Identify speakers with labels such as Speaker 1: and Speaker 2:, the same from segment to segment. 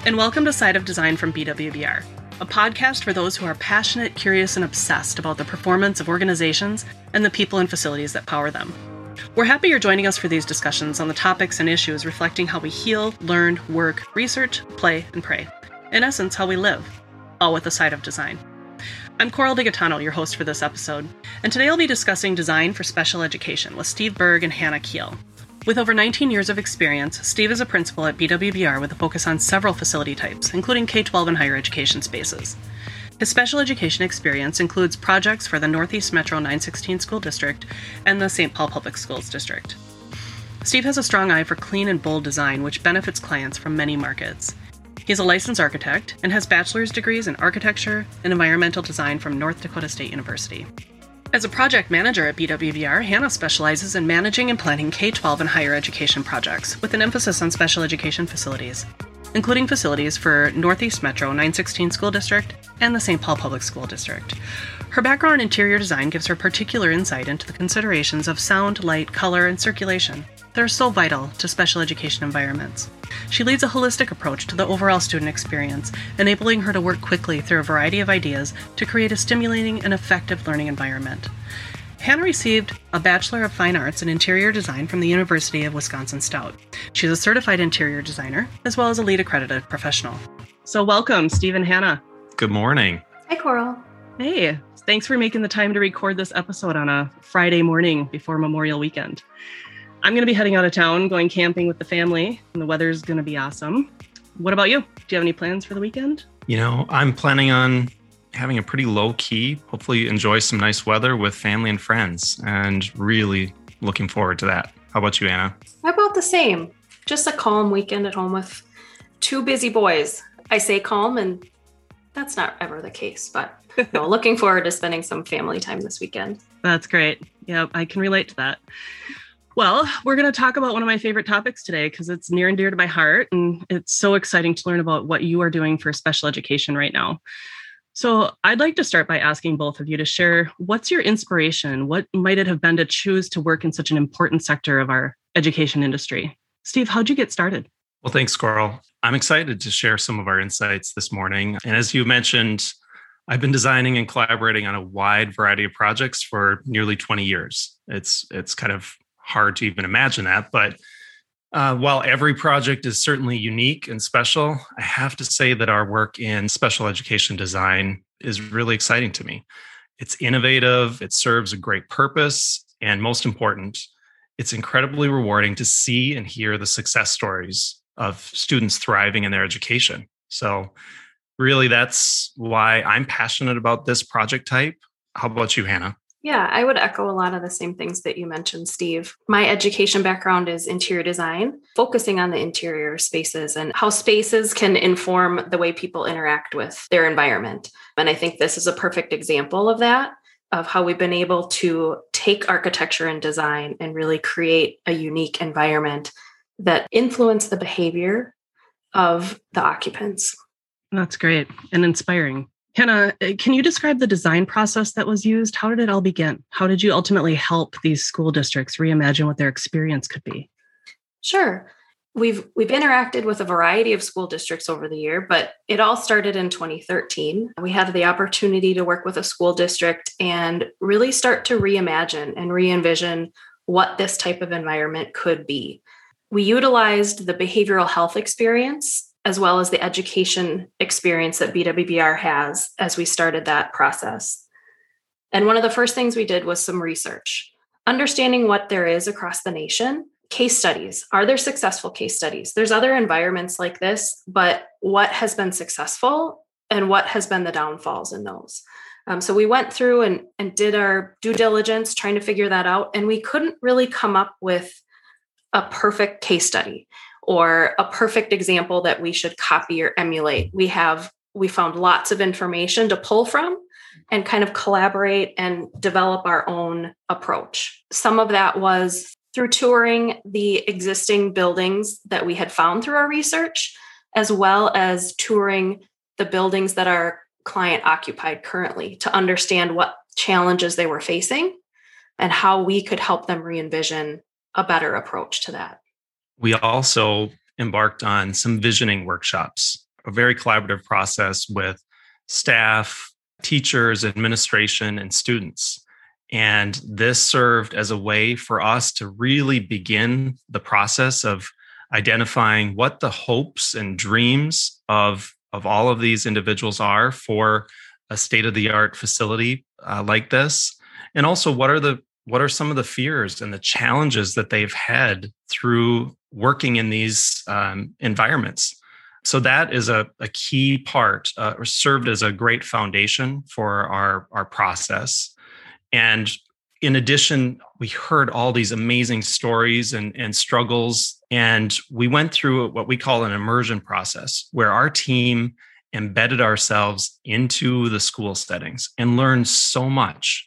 Speaker 1: and welcome to Side of Design from BWBR, a podcast for those who are passionate, curious, and obsessed about the performance of organizations and the people and facilities that power them. We're happy you're joining us for these discussions on the topics and issues reflecting how we heal, learn, work, research, play, and pray. In essence, how we live, all with a side of design. I'm Coral DeGaetano, your host for this episode, and today I'll be discussing design for special education with Steve Berg and Hannah Keel. With over 19 years of experience, Steve is a principal at BWBR with a focus on several facility types, including K-12 and higher education spaces. His special education experience includes projects for the Northeast Metro 916 School District and the St. Paul Public Schools District. Steve has a strong eye for clean and bold design, which benefits clients from many markets. He's a licensed architect and has bachelor's degrees in architecture and environmental design from North Dakota State University. As a project manager at BWBR, Hannah specializes in managing and planning K-12 and higher education projects, with an emphasis on special education facilities, including facilities for Northeast Metro 916 School District and the St. Paul Public School District. Her background in interior design gives her particular insight into the considerations of sound, light, color, and circulation that are so vital to special education environments. She leads a holistic approach to the overall student experience, enabling her to work quickly through a variety of ideas to create a stimulating and effective learning environment. Hannah received a Bachelor of Fine Arts in Interior Design from the University of Wisconsin-Stout. She's a certified interior designer, as well as a LEED accredited professional. So welcome, Steve and Hannah.
Speaker 2: Good morning.
Speaker 3: Hi, Coral.
Speaker 1: Hey, thanks for making the time to record this episode on a Friday morning before Memorial Weekend. I'm going to be heading out of town, going camping with the family, and the weather's going to be awesome. What about you? Do you have any plans for the weekend?
Speaker 2: You know, I'm planning on having a pretty low key, hopefully enjoy some nice weather with family and friends, and really looking forward to that. How about you, Anna?
Speaker 3: About the same. Just a calm weekend at home with two busy boys. I say calm, and that's not ever the case, but no, looking forward to spending some family time this weekend.
Speaker 1: That's great. Yeah, I can relate to that. Well, we're going to talk about one of my favorite topics today because it's near and dear to my heart, and it's so exciting to learn about what you are doing for special education right now. So I'd like to start by asking both of you to share what's your inspiration? What might it have been to choose to work in such an important sector of our education industry? Steve, how'd you get started?
Speaker 2: Well, thanks, Coral. I'm excited to share some of our insights this morning. And as you mentioned, I've been designing and collaborating on a wide variety of projects for nearly 20 years. It's kind of hard to even imagine that, but while every project is certainly unique and special, I have to say that our work in special education design is really exciting to me. It's innovative, it serves a great purpose, and most important, it's incredibly rewarding to see and hear the success stories of students thriving in their education. So really, that's why I'm passionate about this project type. How about you, Hannah?
Speaker 3: Yeah, I would echo a lot of the same things that you mentioned, Steve. My education background is interior design, focusing on the interior spaces and how spaces can inform the way people interact with their environment. And I think this is a perfect example of that, of how we've been able to take architecture and design and really create a unique environment that influence the behavior of the occupants.
Speaker 1: That's great and inspiring. Hannah, can you describe the design process that was used? How did it all begin? How did you ultimately help these school districts reimagine what their experience could be?
Speaker 3: Sure. We've interacted with a variety of school districts over the year, but it all started in 2013. We had the opportunity to work with a school district and really start to reimagine and re-envision what this type of environment could be. We utilized the behavioral health experience as well as the education experience that BWBR has as we started that process. And one of the first things we did was some research, understanding what there is across the nation. Case studies. Are there successful case studies? There's other environments like this, but what has been successful and what has been the downfalls in those? So we went through and did our due diligence trying to figure that out. And we couldn't really come up with a perfect case study or a perfect example that we should copy or emulate. We found lots of information to pull from and kind of collaborate and develop our own approach. Some of that was through touring the existing buildings that we had found through our research, as well as touring the buildings that our client occupied currently to understand what challenges they were facing and how we could help them re-envision a better approach to that.
Speaker 2: We also embarked on some visioning workshops a very collaborative process with staff, teachers, administration, and students. And this served as a way for us to really begin the process of identifying what the hopes and dreams of all of these individuals are for a state-of-the-art facility like this. And also, what are some of the fears and the challenges that they've had through working in these environments? So that is a key part, or served as a great foundation for our process. And in addition, we heard all these amazing stories and struggles, and we went through what we call an immersion process, where our team embedded ourselves into the school settings and learned so much.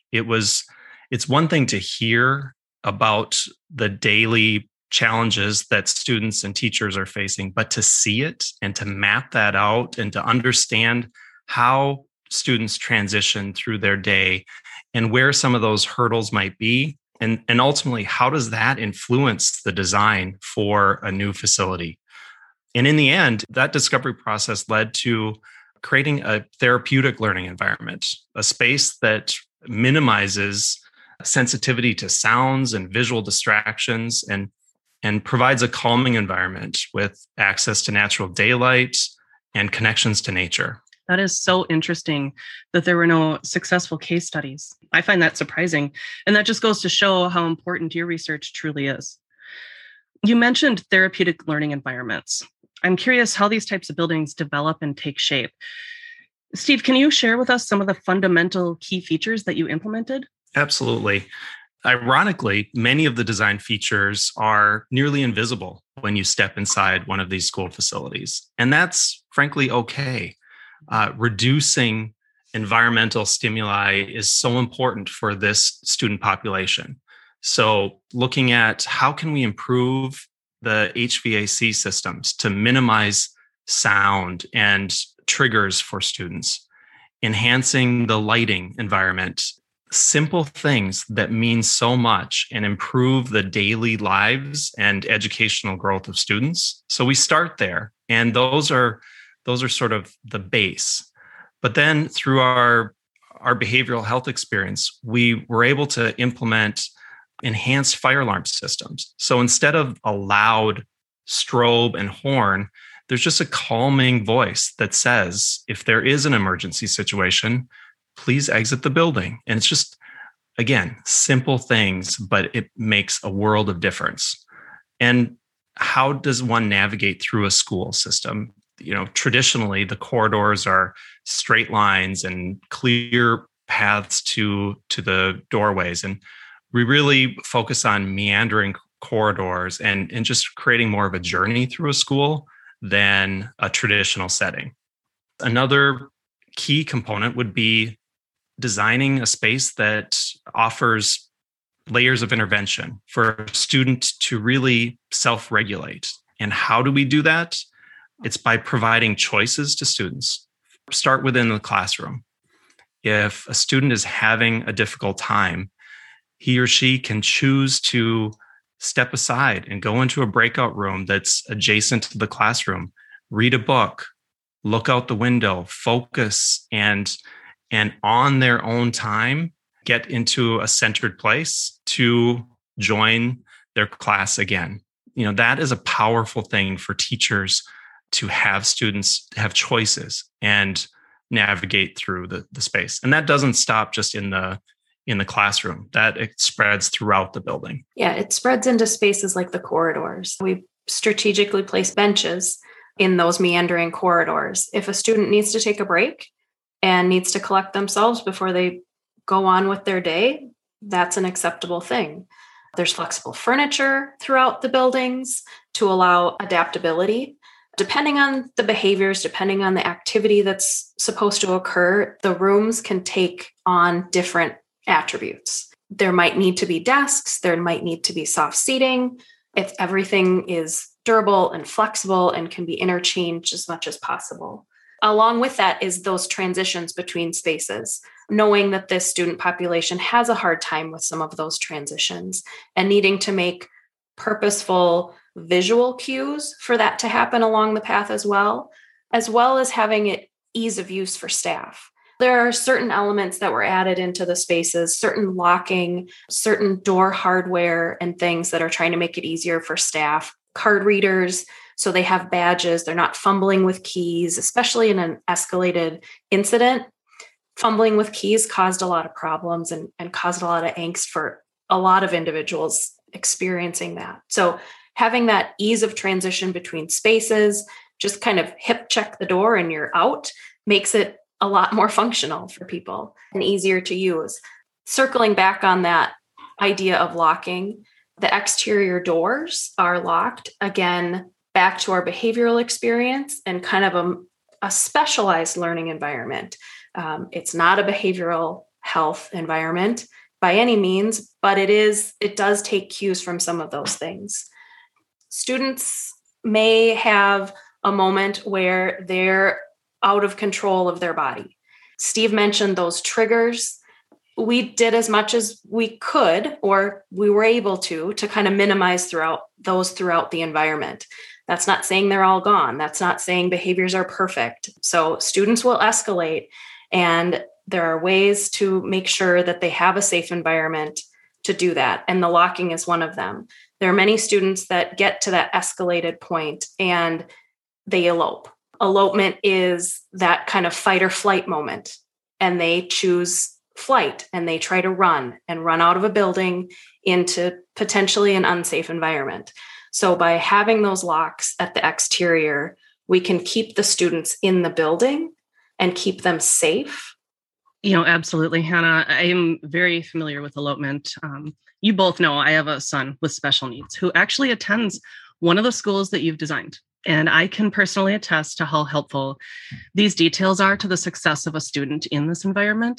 Speaker 2: It's one thing to hear about the daily challenges that students and teachers are facing, but to see it and to map that out and to understand how students transition through their day and where some of those hurdles might be. And ultimately, how does that influence the design for a new facility? And in the end, that discovery process led to creating a therapeutic learning environment, a space that minimizes sensitivity to sounds and visual distractions and provides a calming environment with access to natural daylight and connections to nature.
Speaker 1: That is so interesting that there were no successful case studies. I find that surprising. And that just goes to show how important your research truly is. You mentioned therapeutic learning environments. I'm curious how these types of buildings develop and take shape. Steve, can you share with us some of the fundamental key features that you implemented?
Speaker 2: Absolutely. Ironically, many of the design features are nearly invisible when you step inside one of these school facilities. And that's frankly okay. Reducing environmental stimuli is so important for this student population. So looking at how can we improve the HVAC systems to minimize sound and triggers for students, enhancing the lighting environment, simple things that mean so much and improve the daily lives and educational growth of students. So we start there, and those are sort of the base. But then through our behavioral health experience, we were able to implement enhanced fire alarm systems. So instead of a loud strobe and horn, there's just a calming voice that says, if there is an emergency situation, please exit the building. And it's just, again, simple things, but it makes a world of difference. And how does one navigate through a school system? Traditionally, the corridors are straight lines and clear paths to the doorways. And we really focus on meandering corridors and just creating more of a journey through a school than a traditional setting. Another key component would be designing a space that offers layers of intervention for a student to really self-regulate. And how do we do that? It's by providing choices to students. Start within the classroom. If a student is having a difficult time, he or she can choose to step aside and go into a breakout room that's adjacent to the classroom, read a book, look out the window, focus, and on their own time, get into a centered place to join their class again. That is a powerful thing for teachers to have students have choices and navigate through the space. And that doesn't stop just in the classroom. That it spreads throughout the building.
Speaker 3: Yeah, it spreads into spaces like the corridors. We strategically place benches in those meandering corridors. If a student needs to take a break and needs to collect themselves before they go on with their day, that's an acceptable thing. There's flexible furniture throughout the buildings to allow adaptability. Depending on the behaviors, depending on the activity that's supposed to occur, the rooms can take on different attributes. There might need to be desks, there might need to be soft seating. If everything is durable and flexible and can be interchanged as much as possible. Along with that is those transitions between spaces, knowing that this student population has a hard time with some of those transitions and needing to make purposeful visual cues for that to happen along the path as well. as well as having it ease of use for staff. There are certain elements that were added into the spaces, certain locking, certain door hardware and things that are trying to make it easier for staff. Card readers, so they have badges. They're not fumbling with keys, especially in an escalated incident. Fumbling with keys caused a lot of problems and caused a lot of angst for a lot of individuals experiencing that. So having that ease of transition between spaces, just kind of hip check the door and you're out, makes it a lot more functional for people and easier to use. Circling back on that idea of locking, the exterior doors are locked. Again, back to our behavioral experience and kind of a specialized learning environment. It's not a behavioral health environment by any means, but it does take cues from some of those things. Students may have a moment where they're out of control of their body. Steve mentioned those triggers. We did as much as we could, or we were able to kind of minimize throughout the environment. That's not saying they're all gone. That's not saying behaviors are perfect. So students will escalate, and there are ways to make sure that they have a safe environment to do that. And the locking is one of them. There are many students that get to that escalated point and they elope. Elopement is that kind of fight or flight moment, and they choose flight and they try to run out of a building into potentially an unsafe environment. So by having those locks at the exterior, we can keep the students in the building and keep them safe.
Speaker 1: Absolutely, Hannah. I am very familiar with elopement. You both know I have a son with special needs who actually attends one of the schools that you've designed. And I can personally attest to how helpful these details are to the success of a student in this environment.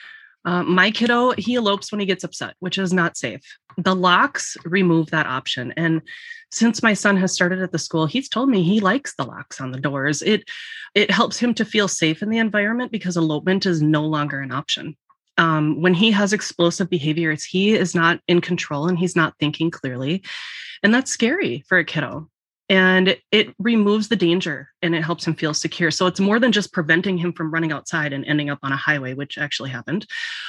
Speaker 1: My kiddo, he elopes when he gets upset, which is not safe. The locks remove that option. And since my son has started at the school, he's told me he likes the locks on the doors. It helps him to feel safe in the environment because elopement is no longer an option. When he has explosive behaviors, he is not in control and he's not thinking clearly. And that's scary for a kiddo. And it removes the danger and it helps him feel secure. So it's more than just preventing him from running outside and ending up on a highway, which actually happened.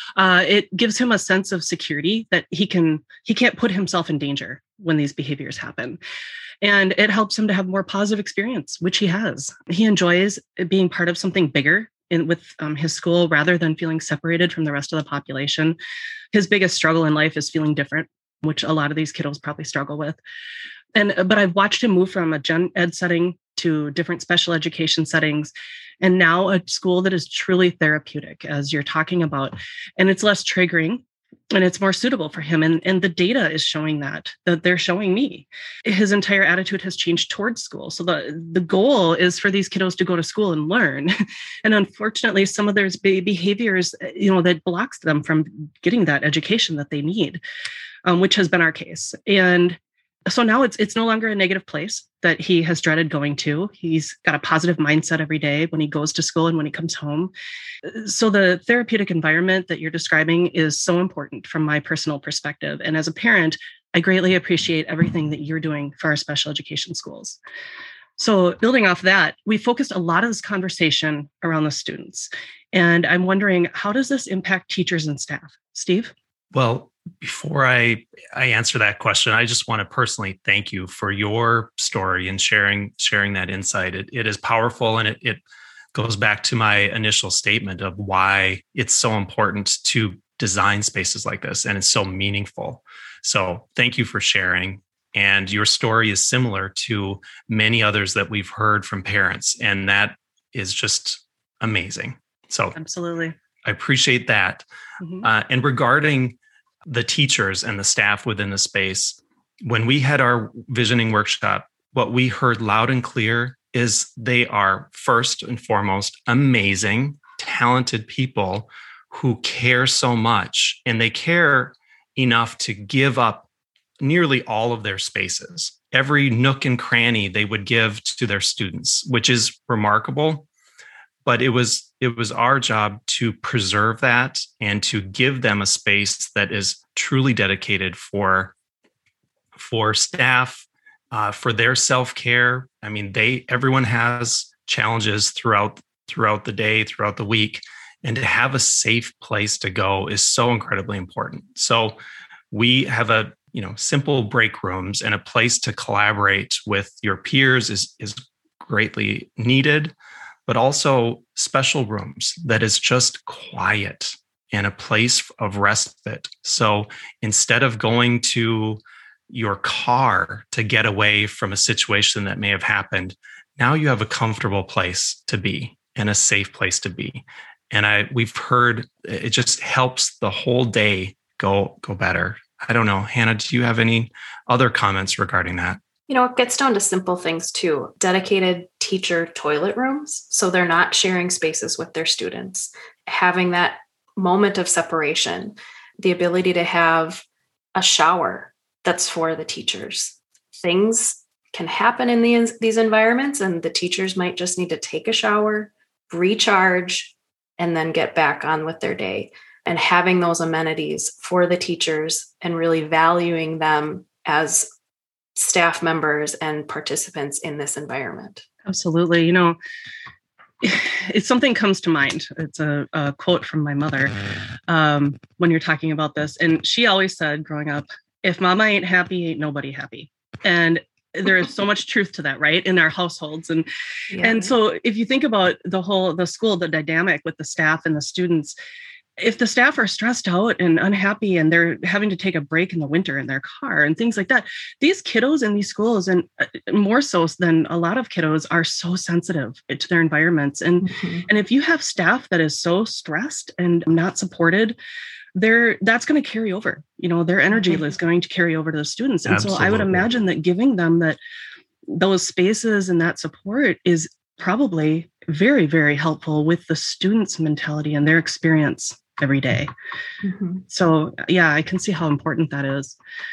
Speaker 1: It gives him a sense of security that he can't put himself in danger when these behaviors happen. And it helps him to have more positive experience, which he has. He enjoys being part of something bigger with his school rather than feeling separated from the rest of the population. His biggest struggle in life is feeling different, which a lot of these kiddos probably struggle with. But I've watched him move from a gen ed setting to different special education settings, and now a school that is truly therapeutic, as you're talking about, and it's less triggering and it's more suitable for him. And the data is showing that they're showing me. His entire attitude has changed towards school. So the goal is for these kiddos to go to school and learn. And unfortunately, some of their behaviors, that blocks them from getting that education that they need, which has been our case. And so now it's no longer a negative place that he has dreaded going to. He's got a positive mindset every day when he goes to school and when he comes home. So the therapeutic environment that you're describing is so important from my personal perspective. And as a parent, I greatly appreciate everything that you're doing for our special education schools. So building off that, we focused a lot of this conversation around the students. And I'm wondering, how does this impact teachers and staff? Steve?
Speaker 2: Well, before I answer that question, I just want to personally thank you for your story and sharing that insight. It is powerful, and it goes back to my initial statement of why it's so important to design spaces like this, and it's so meaningful. So thank you for sharing. And your story is similar to many others that we've heard from parents, and that is just amazing. So
Speaker 1: absolutely,
Speaker 2: I appreciate that. Mm-hmm. And regarding the teachers and the staff within the space, when we had our visioning workshop, what we heard loud and clear is they are first and foremost amazing, talented people who care so much, and they care enough to give up nearly all of their spaces. Every nook and cranny they would give to their students, which is remarkable. But it was our job to preserve that and to give them a space that is truly dedicated for staff, for their self-care. I mean, everyone has challenges throughout the day, throughout the week. And to have a safe place to go is so incredibly important. So we have a simple break rooms, and a place to collaborate with your peers is greatly needed, but also special rooms that is just quiet and a place of respite. So instead of going to your car to get away from a situation that may have happened, now you have a comfortable place to be and a safe place to be. And we've heard it just helps the whole day go better. I don't know, Hannah, do you have any other comments regarding that?
Speaker 3: It gets down to simple things too. Dedicated teacher toilet rooms, so they're not sharing spaces with their students. Having that moment of separation, the ability to have a shower that's for the teachers. Things can happen in these environments, and the teachers might just need to take a shower, recharge, and then get back on with their day. And having those amenities for the teachers and really valuing them as staff members and participants in this environment.
Speaker 1: Absolutely. It's something comes to mind. It's a quote from my mother when you're talking about this. And she always said growing up, if mama ain't happy, ain't nobody happy. And there is so much truth to that, right? In our households. And so if you think about the school, the dynamic with the staff and the students, if the staff are stressed out and unhappy and they're having to take a break in the winter in their car and things like that, these kiddos in these schools, and more so than a lot of kiddos, are so sensitive to their environments. And if you have staff that is so stressed and not supported, that's going to carry over. Their energy is going to carry over to the students. And
Speaker 2: Absolutely.
Speaker 1: So I would imagine that giving them those spaces and that support is probably very, very helpful with the students' mentality and their experience every day. So yeah, I can see how important that is.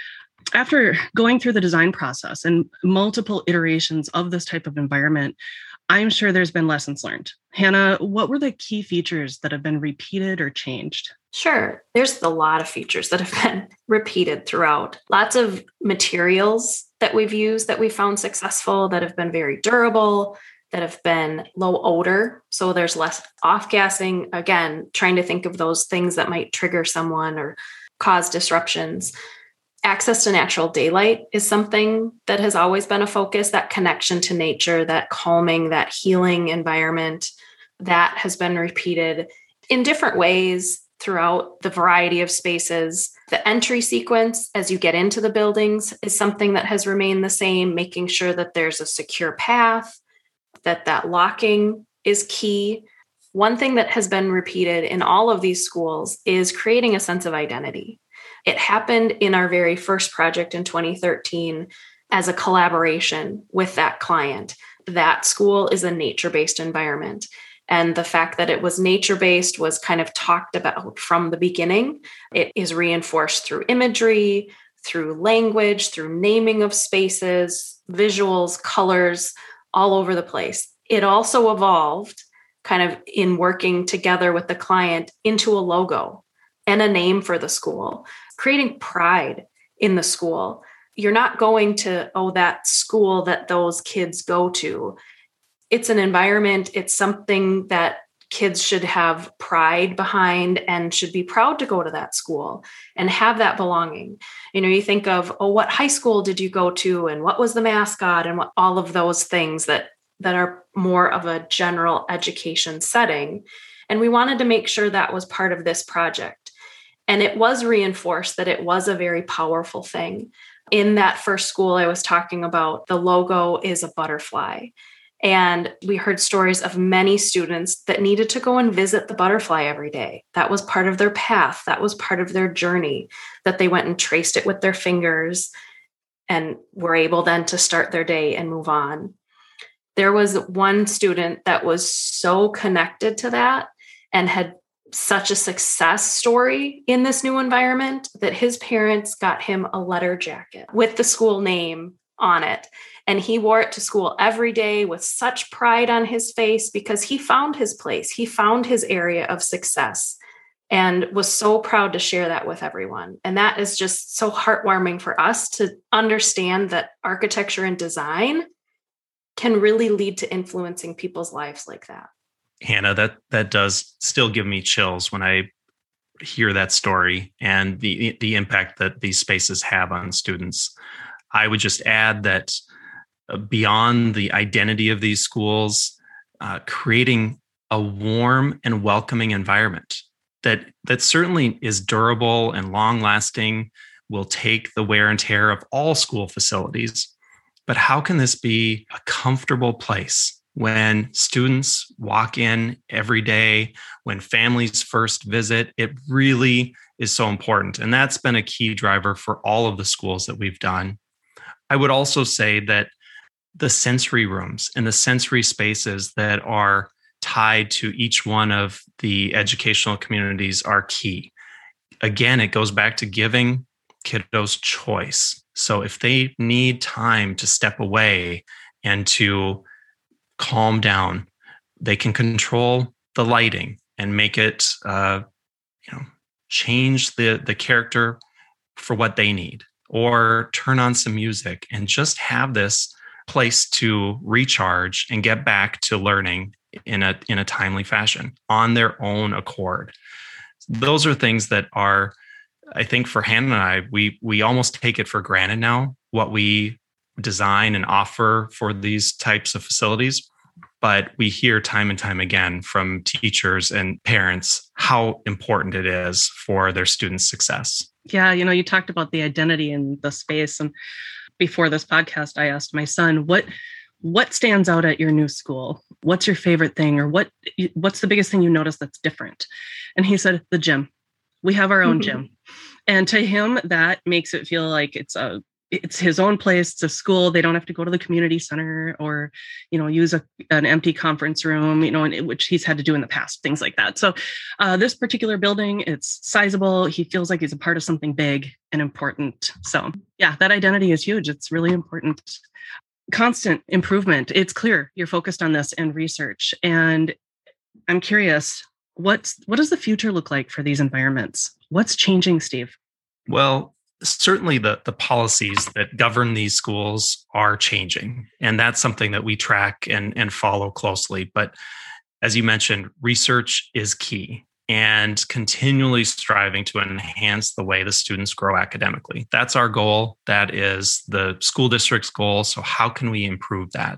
Speaker 1: After going through the design process and multiple iterations of this type of environment, I'm sure there's been lessons learned. Hannah, what were the key features that have been repeated or changed?
Speaker 3: Sure. There's a lot of features that have been repeated throughout. Lots of materials that we've used that we found successful, that have been very durable, that have been low odor. So there's less off-gassing. Again, trying to think of those things that might trigger someone or cause disruptions. Access to natural daylight is something that has always been a focus. That connection to nature, that calming, that healing environment, that has been repeated in different ways throughout the variety of spaces. The entry sequence as you get into the buildings is something that has remained the same, making sure that there's a secure path, that locking is key. One thing that has been repeated in all of these schools is creating a sense of identity. It happened in our very first project in 2013 as a collaboration with that client. That school is a nature-based environment. And the fact that it was nature-based was kind of talked about from the beginning. It is reinforced through imagery, through language, through naming of spaces, visuals, colors, all over the place. It also evolved kind of in working together with the client into a logo and a name for the school, creating pride in the school. You're not going to, that school that those kids go to. It's an environment. It's something that kids should have pride behind and should be proud to go to that school and have that belonging. You think of, what high school did you go to? And what was the mascot? And all of those things that are more of a general education setting. And we wanted to make sure that was part of this project. And it was reinforced that it was a very powerful thing. In that first school I was talking about, the logo is a butterfly. And we heard stories of many students that needed to go and visit the butterfly every day. That was part of their path. That was part of their journey, that they went and traced it with their fingers and were able then to start their day and move on. There was one student that was so connected to that and had such a success story in this new environment that his parents got him a letter jacket with the school name on it. And he wore it to school every day with such pride on his face because he found his place. He found his area of success and was so proud to share that with everyone. And that is just so heartwarming for us to understand that architecture and design can really lead to influencing people's lives like that.
Speaker 2: Hannah, that does still give me chills when I hear that story and the impact that these spaces have on students. I would just add that beyond the identity of these schools, creating a warm and welcoming environment that certainly is durable and long-lasting, will take the wear and tear of all school facilities. But how can this be a comfortable place when students walk in every day, when families first visit? It really is so important. And that's been a key driver for all of the schools that we've done. I would also say that the sensory rooms and the sensory spaces that are tied to each one of the educational communities are key. Again, it goes back to giving kiddos choice. So if they need time to step away and to calm down, they can control the lighting and make it, change the character for what they need, or turn on some music and just have this place to recharge and get back to learning in a timely fashion on their own accord. Those are things that are, I think, for Hannah and I, we almost take it for granted now, what we design and offer for these types of facilities. But we hear time and time again from teachers and parents how important it is for their students' success.
Speaker 1: Yeah, you talked about the identity in the space. And before this podcast, I asked my son, what stands out at your new school? What's your favorite thing? Or what's the biggest thing you notice that's different? And he said, the gym. We have our own gym. And to him, that makes it feel like it's his own place. It's a school. They don't have to go to the community center or, use an empty conference room, which he's had to do in the past, things like that. So this particular building, it's sizable. He feels like he's a part of something big and important. So yeah, that identity is huge. It's really important. Constant improvement. It's clear you're focused on this and research. And I'm curious, what does the future look like for these environments? What's changing, Steve?
Speaker 2: Well, certainly the policies that govern these schools are changing. And that's something that we track and follow closely. But as you mentioned, research is key and continually striving to enhance the way the students grow academically. That's our goal. That is the school district's goal. So how can we improve that?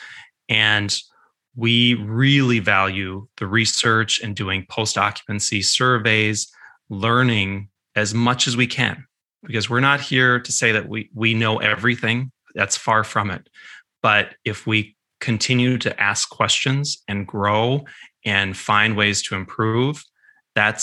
Speaker 2: And we really value the research and doing post-occupancy surveys, learning as much as we can, because we're not here to say that we know everything. That's far from it. But if we continue to ask questions and grow and find ways to improve, that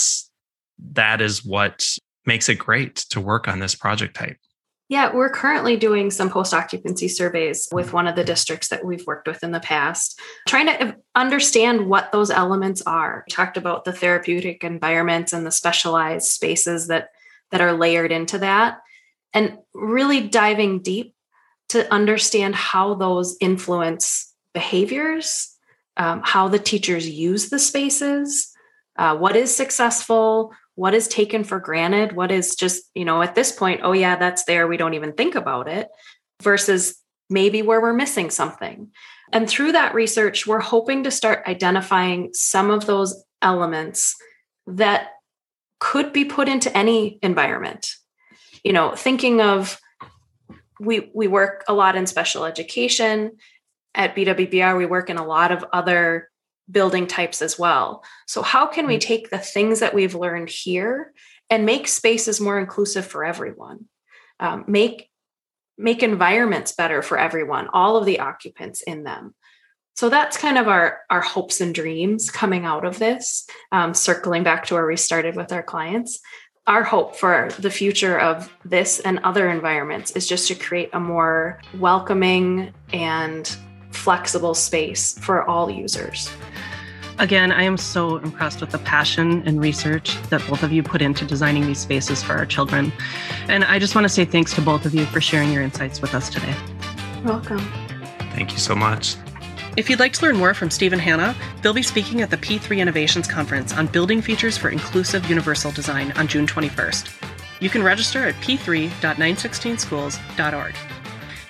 Speaker 2: is what makes it great to work on this project type.
Speaker 3: Yeah, we're currently doing some post-occupancy surveys with one of the districts that we've worked with in the past, trying to understand what those elements are. We talked about the therapeutic environments and the specialized spaces that are layered into that, and really diving deep to understand how those influence behaviors, how the teachers use the spaces, what is successful, what is taken for granted, what is just, at this point, oh yeah, that's there, we don't even think about it, versus maybe where we're missing something. And through that research, we're hoping to start identifying some of those elements that could be put into any environment. Thinking of, we work a lot in special education. At BWBR, we work in a lot of other building types as well. So how can we take the things that we've learned here and make spaces more inclusive for everyone? Make environments better for everyone, all of the occupants in them. So that's kind of our hopes and dreams coming out of this, circling back to where we started with our clients. Our hope for the future of this and other environments is just to create a more welcoming and flexible space for all users.
Speaker 1: Again, I am so impressed with the passion and research that both of you put into designing these spaces for our children. And I just want to say thanks to both of you for sharing your insights with us today.
Speaker 3: Welcome.
Speaker 2: Thank you so much.
Speaker 1: If you'd like to learn more from Steve and Hannah, they'll be speaking at the P3 Innovations Conference on Building Features for Inclusive Universal Design on June 21st. You can register at p3.916schools.org.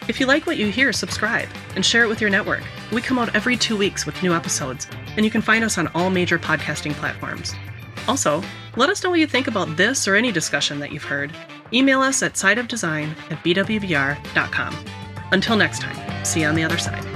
Speaker 1: If you like what you hear, subscribe and share it with your network. We come out every 2 weeks with new episodes, and you can find us on all major podcasting platforms. Also, let us know what you think about this or any discussion that you've heard. Email us at sideofdesign@bwbr.com. Until next time, see you on the other side.